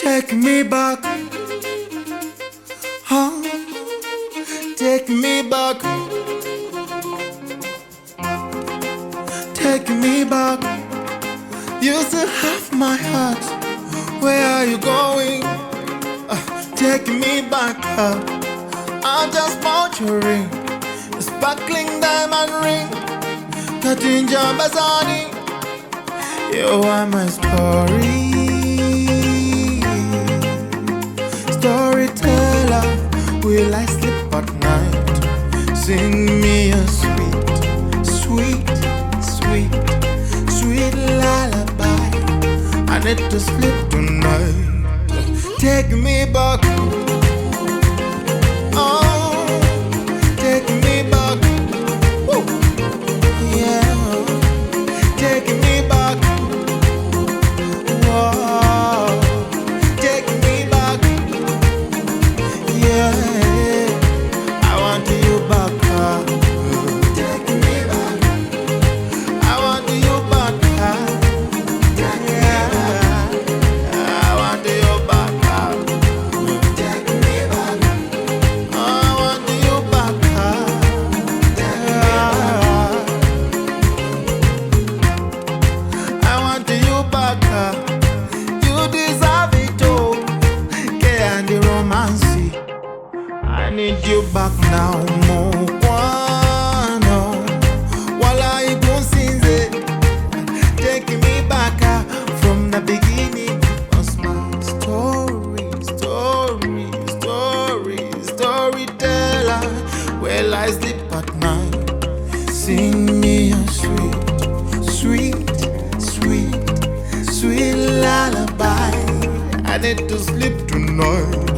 Take me back, huh? Take me back, take me back. You still have my heart. Where are you going? Take me back. I just bought your ring, a sparkling diamond ring, Katinja Bazani. You are my storyteller. Will I sleep at night? Sing me a sweet, sweet, sweet, sweet lullaby. I need to sleep tonight. Take me back. Oh, take me back. Woo. Yeah, take me back. Whoa. Take me back. Yeah, I want you back. Take me back. I want you back. Yeah, I want you back. Take me back. I want you back. Yeah, I want you back. You deserve it all. Candy romance. I need you back now, Mokwano. While I don't sing it, take me back from the beginning. Was my storyteller. Well, I sleep at night. Sing me a sweet, sweet, sweet, sweet lullaby. I need to sleep tonight.